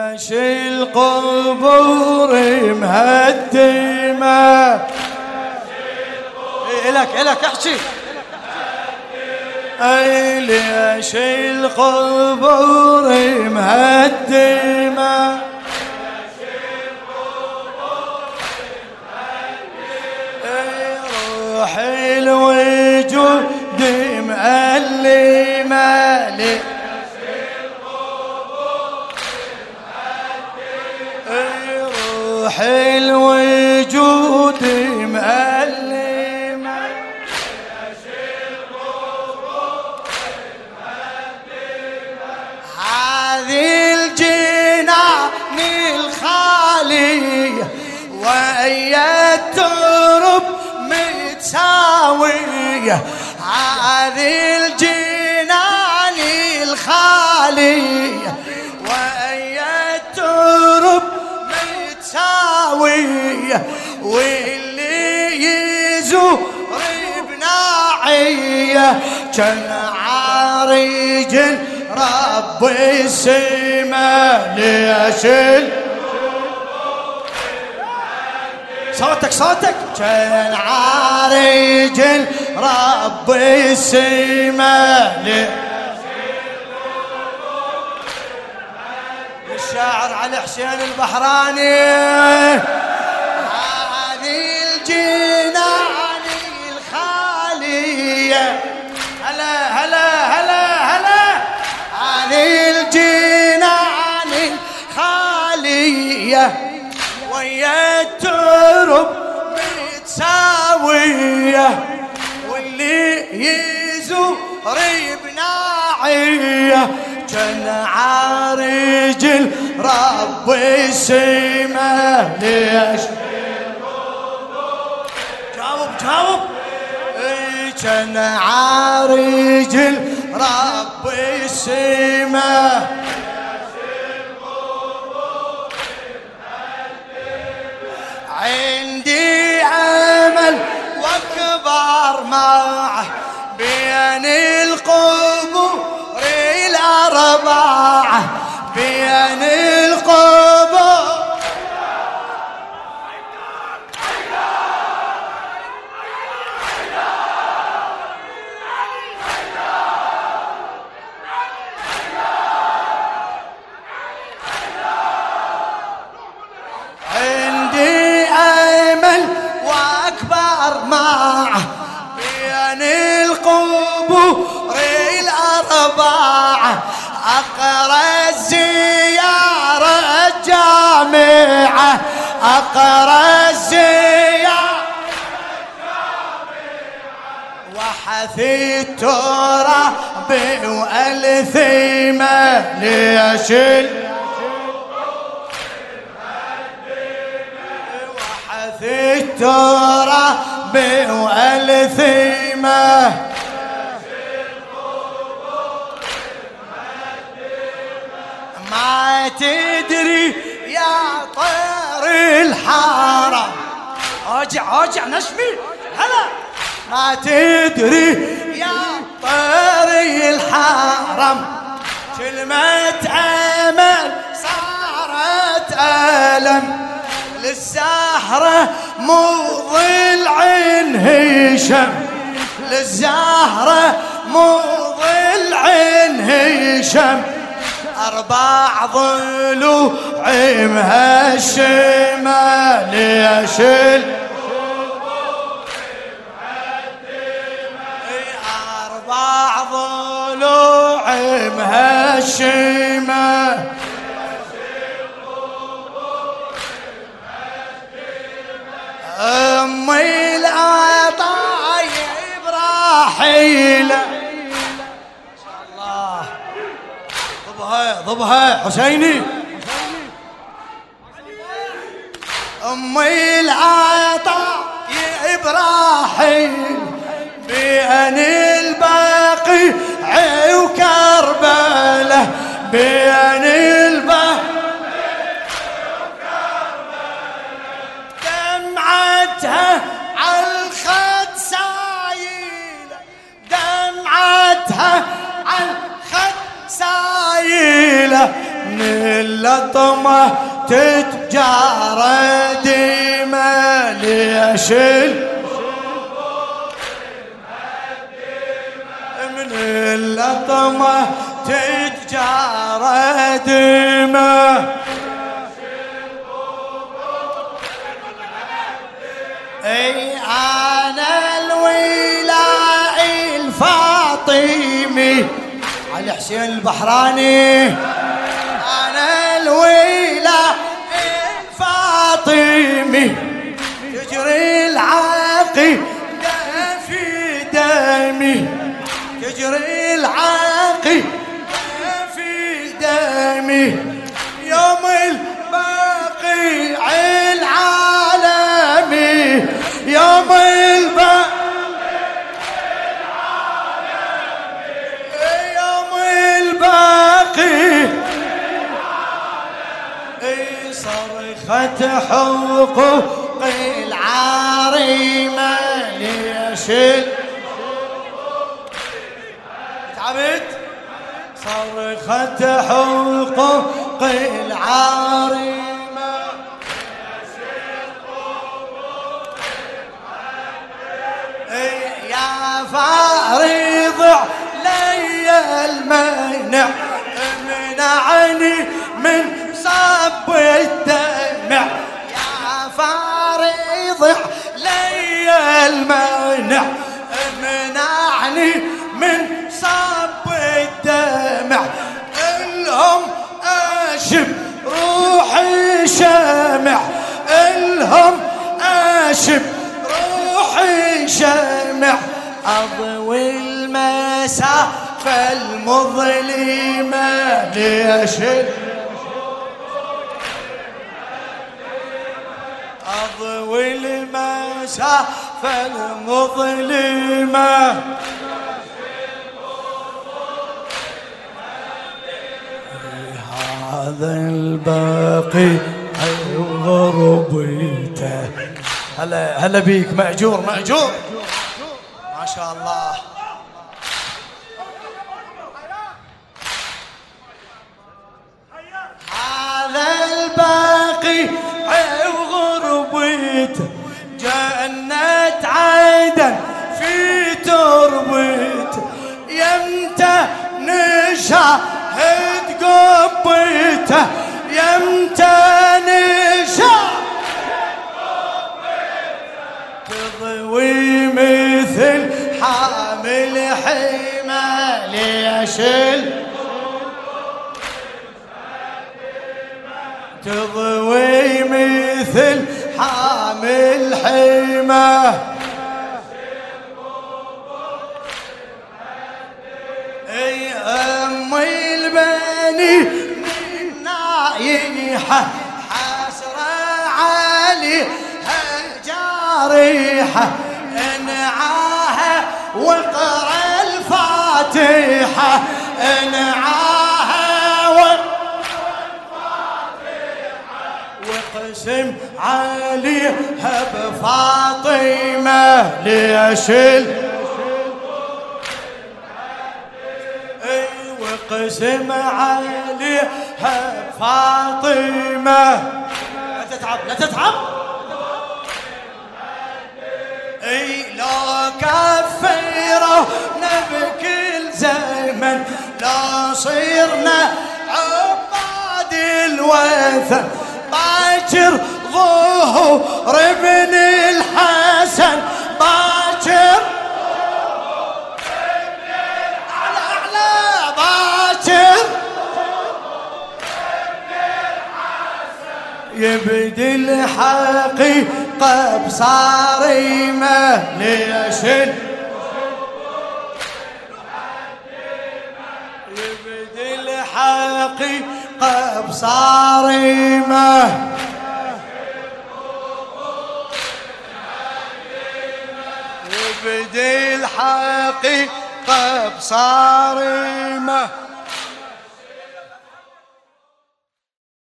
ليش القبور مهدمة؟ إلك احكي. اي ليش القبور مهدمة؟ روح الوجود مألمة، روح الوجود مألمة، هذه الجنان الخالية ويا الترب متساوية، هذه الجنان الخالية ويا الترب متساوية، واللي يزور بناعية كان عريج رب السما. ليش صوتك كان عريج رب السما. الشاعر علي حسين البحراني، هذه الجنان الخالية، هلا هلا هلا هلا، هذه الجنان الخالية ويا الترب متساوية، واللي يزور بناعية كان عارج رب السما. ليش جاوب كان عارج رب السما. عندي أمل واكبر معه بين القبور الأربعة، بين القبور عندي أمل واكبر معه بين القبور الأربعة، أقرأ الزيارة الجامعة، أقرأ الزيارة وحثي التراب والثيمة. ليش وحثي التراب والثيمة، ما تدري يا طير الحرم. اوجع نشمي هلا. ما تدري يا طير الحرم كلمة امل صارت ألم، للزهرة مو ضلع هشام، للزهرة مو ضلع هشام، 4 ضلوع مهشمة. ليش 4 ضلوع مهشمة، أمي العطايب راحيلة. ما شاء الله، ضبها حسيني. أمي العطايب راحيل بين البقيع وكربلة، بين البقيع دمعتها عالخد سايلة، دمعتها عالخد سايلة، من اللطمة تتجارى ديمة ليش من اللطمة تتجارى ديمة اي انا الولاء الفاطمي علي حسين البحراني انا الولاء الفاطمي تجري العاقل في دمي تجري العاقل في دمي يوم الباقي العالمي يوم الباقي يوم الباقي صرخة حقوق العارمة ليش تعبت صرخة حقوق العارمة يا فارض علي المنع امنعني من صب الدمع يا فارض علي المنع امنعني من صب الدمع الهم اشب روحي شمع الهم اشب روحي شمع اضوي المسافة المظلمة ليش اضوي المسافة المظلمة هذا الباقي غربيته هلا بيك مأجور مأجور ما شاء الله هذا الباقي غربيته جنة عدن في تربيته يمتى نشاهد قبيته يمتى نشاهد تضوي مثل حامل حمى ليشل تضوي مثل حامل حمى اي امي البني نايحه حسره عليها جارحه انعاها وقرا الفاتحه انعاها وقسم عليها بفاطمه ليشل وقسم عليها فاطمة لا تتعب لا تتعب اي لو كفرنا بكل زمن لو صرنا عباد الوثن باكر ظهور ابن الحسن باكر يبدي الحقيقة بصارمة ليش يبدي الحقيقة بصارمة يبدي الحقيقة بصارمة